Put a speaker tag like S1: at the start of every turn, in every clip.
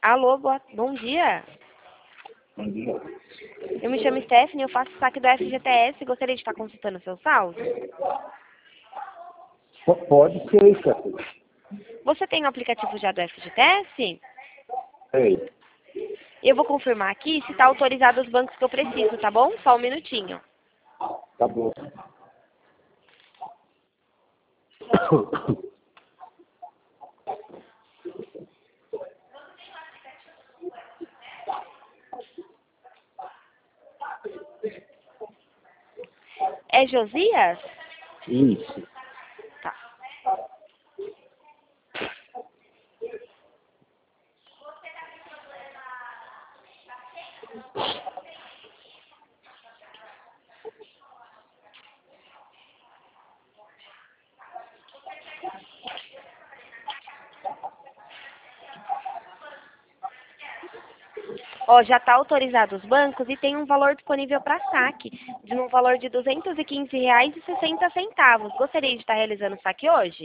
S1: Alô, bom dia. Eu me chamo Stephanie, eu faço saque do FGTS e gostaria de estar consultando o seu saldo.
S2: Pode ser, Stephanie.
S1: Você tem o aplicativo já do FGTS?
S2: Ei,
S1: Eu vou confirmar aqui se está autorizado os bancos que eu preciso, tá bom? Só um minutinho.
S2: tá bom.
S1: É Josias?
S2: Isso.
S1: Tá. Ó, já está autorizado os bancos e tem um valor disponível para saque, de um valor de R$ 215,60. Gostaria de estar realizando o saque hoje?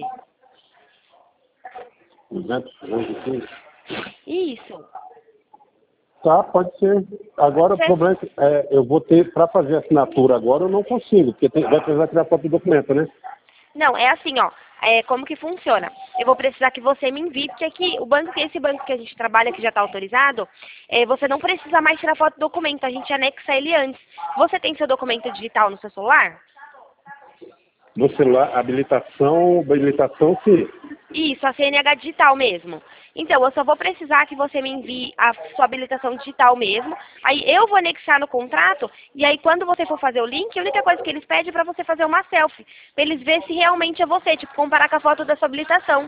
S2: 215.
S1: Isso.
S2: Tá, pode ser. Agora o problema é eu vou ter, para fazer a assinatura agora eu não consigo, porque vai precisar tirar foto do documento, né?
S1: Não, é assim, ó. Como que funciona? Eu vou precisar que você me envie, porque aqui, esse banco que a gente trabalha, que já está autorizado, você não precisa mais tirar foto do documento, a gente anexa ele antes. Você tem seu documento digital no seu celular?
S2: No celular, habilitação sim.
S1: Isso, a CNH digital mesmo. Então, eu só vou precisar que você me envie a sua habilitação digital mesmo. Aí eu vou anexar no contrato e aí quando você for fazer o link, a única coisa que eles pedem é para você fazer uma selfie. Para eles verem se realmente é você, tipo, comparar com a foto da sua habilitação.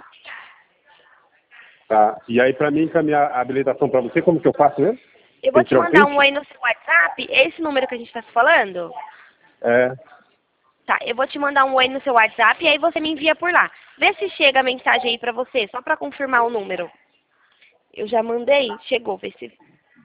S2: Tá. E aí, para mim encaminhar a habilitação para você, como que eu faço mesmo?
S1: Eu
S2: Tem
S1: vou
S2: que
S1: te
S2: tirar um
S1: mandar um
S2: print?
S1: oi no seu WhatsApp, esse número que a gente está se falando?
S2: É.
S1: Tá, eu vou te mandar um oi no seu WhatsApp e aí você me envia por lá. Vê se chega a mensagem aí pra você, só pra confirmar o número. Eu já mandei, chegou, vê se...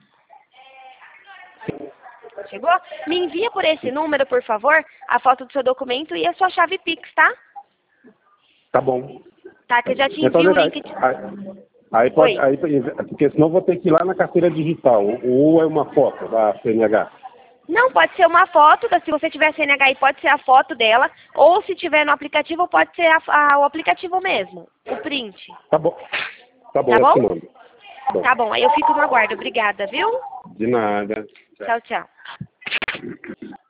S1: Chegou? Me envia por esse número, por favor, a foto do seu documento e a sua chave Pix, tá?
S2: Tá bom.
S1: Tá, que eu já te
S2: Então,
S1: envio o
S2: aí,
S1: link.
S2: aí pode,
S1: Oi.
S2: aí, porque senão eu vou ter que ir lá na carteira digital, ou é uma foto da CNH.
S1: Não, pode ser uma foto, se você tiver CNH aí, pode ser a foto dela, ou se tiver no aplicativo, pode ser o aplicativo mesmo, o print.
S2: Tá bom. Tá bom,
S1: Tá
S2: eu
S1: bom?
S2: te mando. Bom,
S1: Tá bom, aí eu fico no aguardo. Obrigada, viu?
S2: de nada.
S1: Tchau, tchau.